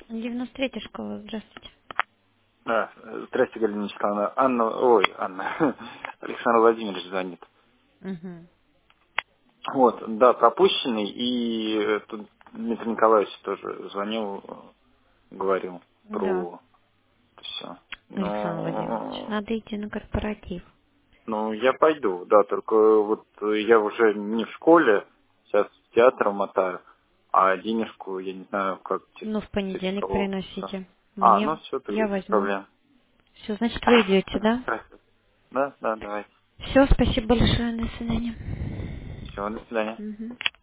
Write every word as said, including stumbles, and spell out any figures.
девяносто третья школа, здравствуйте. Да, э, здрасте, Галина Вячеславовна. Анна, ой, Анна, Александр Владимирович звонит. Угу. Вот, да, пропущенный, и э, тут Дмитрий Николаевич тоже звонил, э, говорил Да, про все. Александр Владимирович, Но, надо идти на корпоратив. ну, я пойду, да, только вот я уже не в школе, сейчас в театр мотаю, а денежку, я не знаю, как через, Ну, в через понедельник кого. Да. приносите. А, ну Мне все, тогда я без возьму. проблем. Все, значит, вы идете, да? Хорошо. Да, да, давай. Все, спасибо большое, до свидания. Все, до свидания. Мгм.